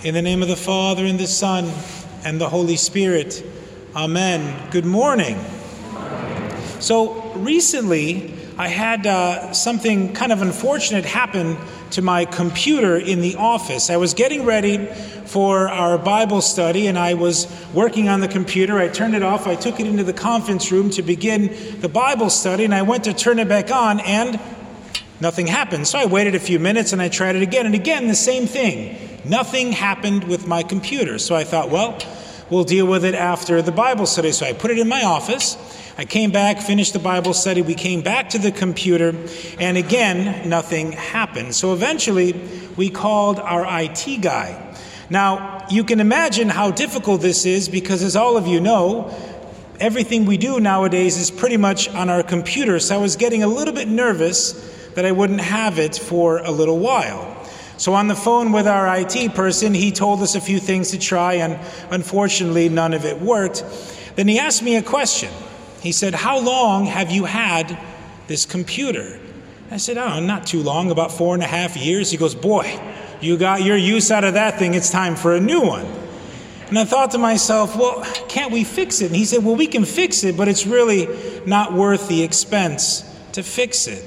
In the name of the Father, and the Son, and the Holy Spirit. Amen. Good morning. So recently, I had something kind of unfortunate happen to my computer in the office. I was getting ready for our Bible study, and I was working on the computer. I turned it off. I took it into the conference room to begin the Bible study, and I went to turn it back on, and nothing happened. So I waited a few minutes, and I tried it again, and again, the same thing. Nothing happened with my computer. So I thought, well, we'll deal with it after the Bible study. So I put it in my office. I came back, finished the Bible study. We came back to the computer, and again, nothing happened. So eventually, we called our IT guy. Now, you can imagine how difficult this is because, as all of you know, everything we do nowadays is pretty much on our computer. So I was getting a little bit nervous that I wouldn't have it for a little while. So on the phone with our IT person, he told us a few things to try, and unfortunately, none of it worked. Then he asked me a question. He said, "How long have you had this computer?" I said, "Oh, not too long, about 4.5 years. He goes, "Boy, you got your use out of that thing. It's time for a new one." And I thought to myself, well, can't we fix it? And he said, well, we can fix it, but it's really not worth the expense to fix it.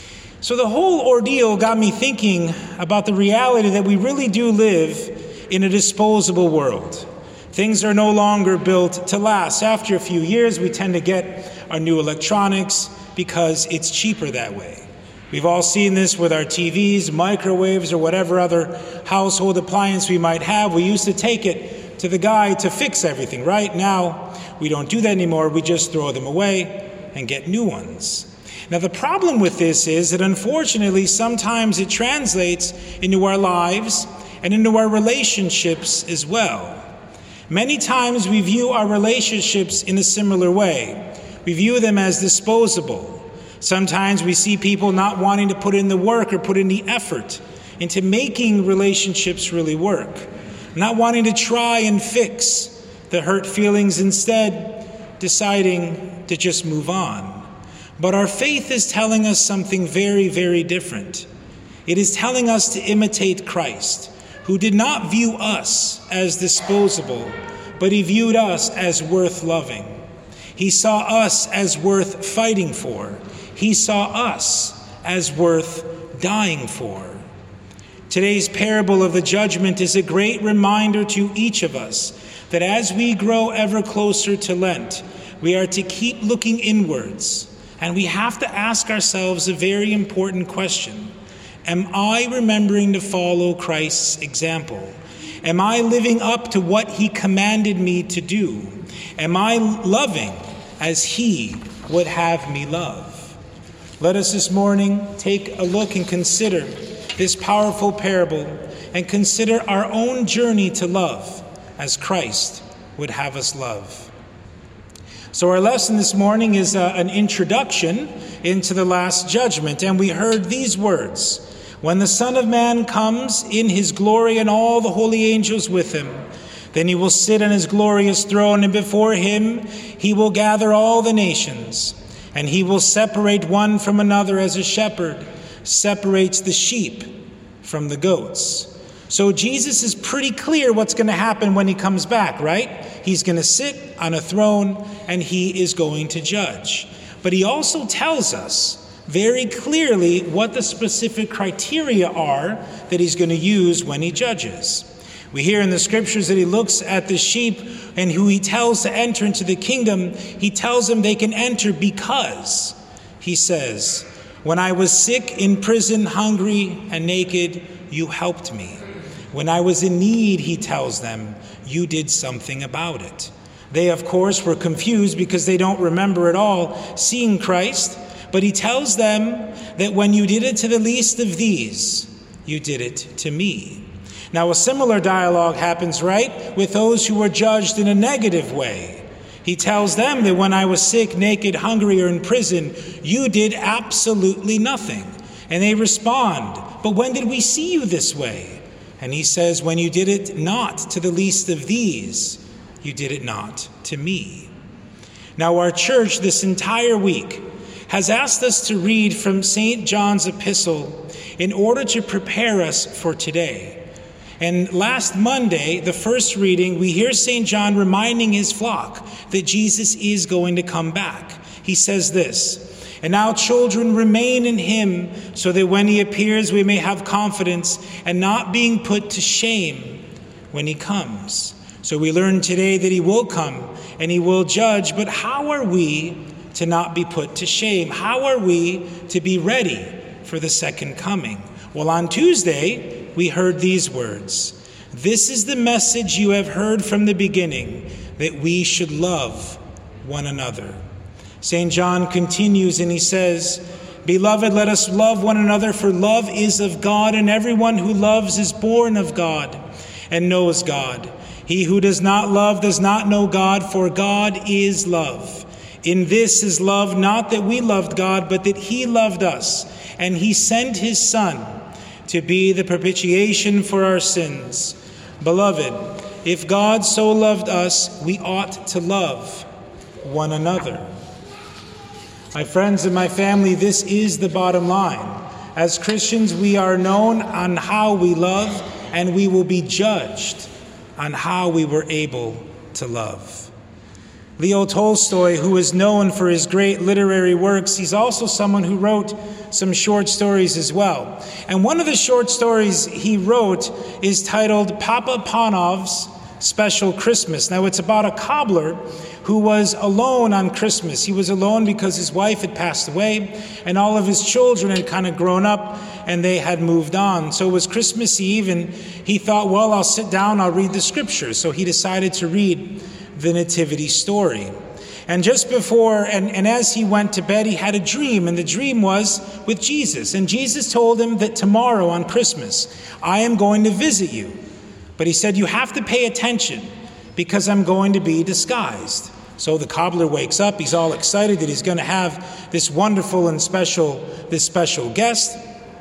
So the whole ordeal got me thinking about the reality that we really do live in a disposable world. Things are no longer built to last. After a few years, we tend to get our new electronics because it's cheaper that way. We've all seen this with our TVs, microwaves, or whatever other household appliance we might have. We used to take it to the guy to fix everything, right? Now, we don't do that anymore. We just throw them away and get new ones. Now, the problem with this is that unfortunately, sometimes it translates into our lives and into our relationships as well. Many times we view our relationships in a similar way. We view them as disposable. Sometimes we see people not wanting to put in the work or put in the effort into making relationships really work, not wanting to try and fix the hurt feelings, instead deciding to just move on. But our faith is telling us something very, very different. It is telling us to imitate Christ, who did not view us as disposable, but he viewed us as worth loving. He saw us as worth fighting for. He saw us as worth dying for. Today's parable of the judgment is a great reminder to each of us that as we grow ever closer to Lent, we are to keep looking inwards. And we have to ask ourselves a very important question. Am I remembering to follow Christ's example? Am I living up to what he commanded me to do? Am I loving as he would have me love? Let us this morning take a look and consider this powerful parable and consider our own journey to love as Christ would have us love. So our lesson this morning is an introduction into the Last Judgment, and we heard these words. When the Son of Man comes in his glory and all the holy angels with him, then he will sit on his glorious throne, and before him he will gather all the nations, and he will separate one from another as a shepherd separates the sheep from the goats. So Jesus is pretty clear what's going to happen when he comes back, right? He's going to sit on a throne and he is going to judge. But he also tells us very clearly what the specific criteria are that he's going to use when he judges. We hear in the scriptures that he looks at the sheep and who he tells to enter into the kingdom, he tells them they can enter because, he says, when I was sick, in prison, hungry, and naked, you helped me. When I was in need, he tells them, you did something about it. They, of course, were confused because they don't remember at all seeing Christ. But he tells them that when you did it to the least of these, you did it to me. Now, a similar dialogue happens, right, with those who were judged in a negative way. He tells them that when I was sick, naked, hungry, or in prison, you did absolutely nothing. And they respond, but when did we see you this way? And he says, when you did it not to the least of these, you did it not to me. Now, our church this entire week has asked us to read from St. John's epistle in order to prepare us for today. And last Monday, the first reading, we hear St. John reminding his flock that Jesus is going to come back. He says this, "And now, children, remain in him, so that when he appears we may have confidence and not being put to shame when he comes." So we learn today that he will come and he will judge, but how are we to not be put to shame? How are we to be ready for the second coming? Well, on Tuesday, we heard these words, "This is the message you have heard from the beginning, that we should love one another." St. John continues and he says, "Beloved, let us love one another, for love is of God, and everyone who loves is born of God and knows God. He who does not love does not know God, for God is love. In this is love, not that we loved God, but that he loved us, and he sent his Son to be the propitiation for our sins. Beloved, if God so loved us, we ought to love one another." My friends and my family, this is the bottom line. As Christians, we are known on how we love, and we will be judged on how we were able to love. Leo Tolstoy, who is known for his great literary works, he's also someone who wrote some short stories as well. And one of the short stories he wrote is titled Papa Panov's Special Christmas. Now, it's about a cobbler who was alone on Christmas. He was alone because his wife had passed away and all of his children had kind of grown up and they had moved on. So it was Christmas Eve and he thought, well, I'll sit down, I'll read the scriptures. So he decided to read the Nativity story. And just before, and as he went to bed, he had a dream, and the dream was with Jesus. And Jesus told him that tomorrow on Christmas, I am going to visit you. But he said, you have to pay attention because I'm going to be disguised. So the cobbler wakes up, he's all excited that he's going to have this wonderful and special guest.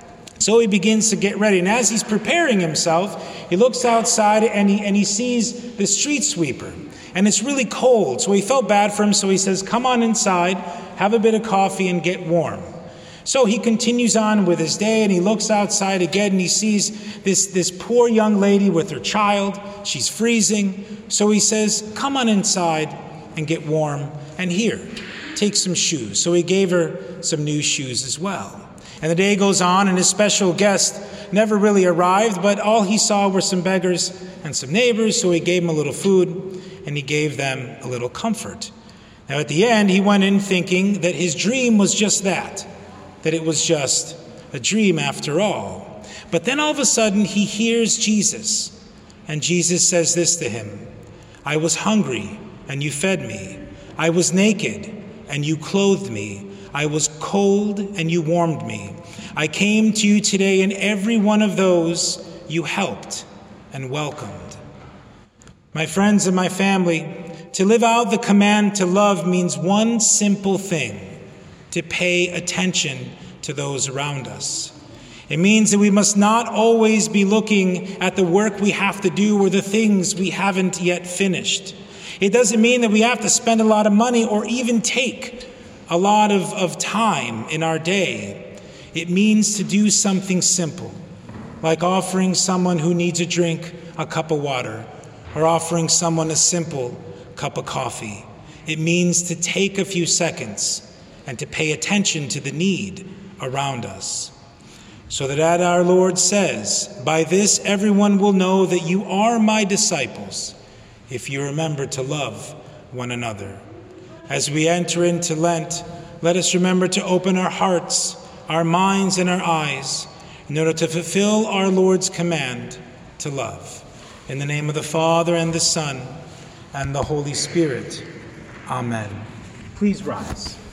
So he begins to get ready. And as he's preparing himself, he looks outside and he sees the street sweeper. And it's really cold, so he felt bad for him, so he says, come on inside, have a bit of coffee, and get warm. So he continues on with his day, and he looks outside again, and he sees this poor young lady with her child. She's freezing. So he says, come on inside and get warm, and here, take some shoes. So he gave her some new shoes as well. And the day goes on, and his special guest never really arrived, but all he saw were some beggars and some neighbors, so he gave them a little food, and he gave them a little comfort. Now at the end, he went in thinking that his dream was just that it was just a dream after all. But then all of a sudden, he hears Jesus, and Jesus says this to him, I was hungry, and you fed me. I was naked, and you clothed me. I was cold, and you warmed me. I came to you today, and every one of those you helped and welcomed. My friends and my family, to live out the command to love means one simple thing: to pay attention to those around us. It means that we must not always be looking at the work we have to do or the things we haven't yet finished. It doesn't mean that we have to spend a lot of money or even take a lot of time in our day. It means to do something simple, like offering someone who needs a drink a cup of water, or offering someone a simple cup of coffee. It means to take a few seconds and to pay attention to the need around us. So that as our Lord says, by this everyone will know that you are my disciples, if you remember to love one another. As we enter into Lent, let us remember to open our hearts, our minds, and our eyes in order to fulfill our Lord's command to love. In the name of the Father, and the Son, and the Holy Spirit. Amen. Please rise.